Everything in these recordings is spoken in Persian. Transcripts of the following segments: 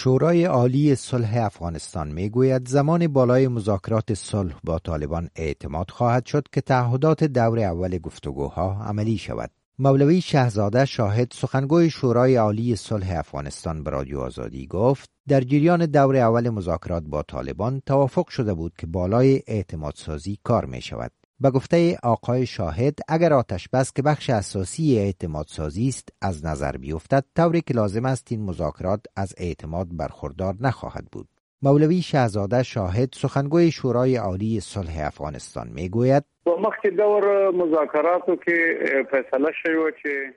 شورای عالی صلح افغانستان میگوید زمان بالای مذاکرات صلح با طالبان اعتماد خواهد شد که تعهدات دور اول گفتگوها عملی شود. مولوی شهزاده شاهد سخنگوی شورای عالی صلح افغانستان به رادیو آزادی گفت در جریان دور اول مذاکرات با طالبان توافق شده بود که بالای اعتماد سازی کار می شود. به گفته آقای شاهد اگر آتش بس که بخش اساسی اعتماد سازی است از نظر بیفتد طوری که لازم است این مذاکرات از اعتماد برخوردار نخواهد بود. مولوی شهزاده شاهد سخنگوی شورای عالی صلح افغانستان میگوید وقتی دور مذاکراتو که فیصله شد که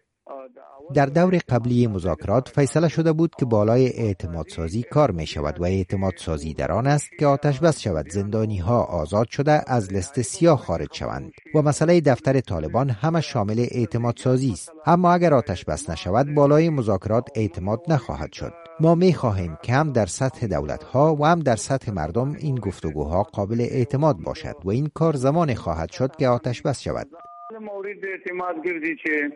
در دور قبلی مذاکرات فیصله شده بود که بالای اعتماد سازی کار می شود و اعتماد سازی در آن است که آتش بس شود، زندانی ها آزاد شده از لیست سیاه خارج شوند و مسئله دفتر طالبان همه شامل اعتماد سازی است. اما اگر آتش بس نشود بالای مذاکرات اعتماد نخواهد شد. ما می خواهیم که هم در سطح دولت ها و هم در سطح مردم این گفتگوها قابل اعتماد باشد و این کار زمان خواهد شد که آتش بس شود. مورد اعتماد گردی که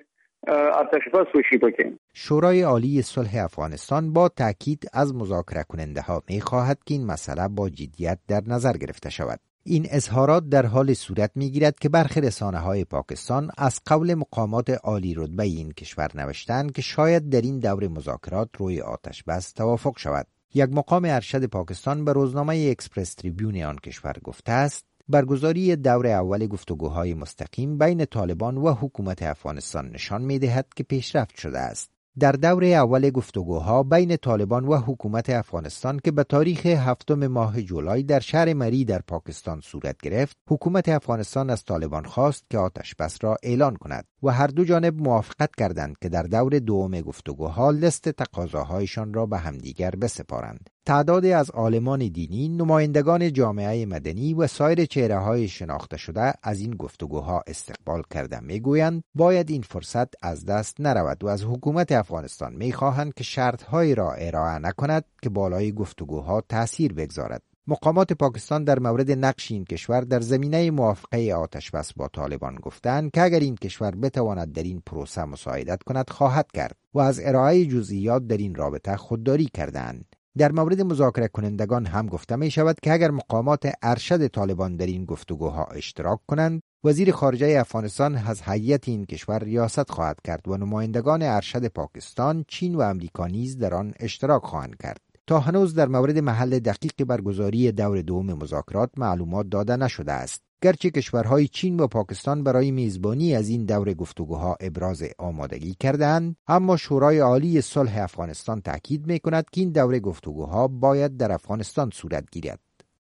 آتش بس وشی بکن. شورای عالی صلح افغانستان با تاکید از مذاکره کننده ها می خواهد که این مسئله با جدیت در نظر گرفته شود. این اظهارات در حال صورت می گیرد که برخی رسانه های پاکستان از قول مقامات عالی رتبه این کشور نوشتند که شاید در این دور مذاکرات روی آتش بس توافق شود. یک مقام ارشد پاکستان به روزنامه اکسپرس تریبیون آن کشور گفته است برگزاری دور اول گفتگوهای مستقیم بین طالبان و حکومت افغانستان نشان می‌دهد که پیشرفت شده است. در دور اول گفتگوها بین طالبان و حکومت افغانستان که به تاریخ 7 ماه جولای در شهر مری در پاکستان صورت گرفت، حکومت افغانستان از طالبان خواست که آتش بس را اعلان کند و هر دو جانب موافقت کردند که در دور دوم گفتگوها لیست تقاضاهایشان را به همدیگر بسپارند. تعدادی از عالمان دینی، نمایندگان جامعه مدنی و سایر چهره‌های شناخته شده از این گفتگوها استقبال کرده میگویند باید این فرصت از دست نرود و از حکومت افغانستان میخواهند که شرط‌هایی را ارائه نکند که بالای گفتگوها تأثیر بگذارد. مقامات پاکستان در مورد نقش این کشور در زمینه موافقه آتش بس با طالبان گفتند که اگر این کشور بتواند در این پروسه مساعدت کند خواهد کرد و از ارائه جزئیات در این رابطه خودداری کردند. در مورد مذاکره کنندگان هم گفته می شود که اگر مقامات ارشد طالبان در این گفتگوها اشتراک کنند، وزیر خارجه افغانستان از هیئت این کشور ریاست خواهد کرد و نمایندگان ارشد پاکستان، چین و امریکا نیز در آن اشتراک خواهند کرد. تا هنوز در مورد محل دقیق برگزاری دور دوم مذاکرات معلومات داده نشده است. گرچه کشورهای چین و پاکستان برای میزبانی از این دور گفتگوها ابراز آمادگی کردند، اما شورای عالی صلح افغانستان تاکید می‌کند که این دور گفتگوها باید در افغانستان صورت گیرد.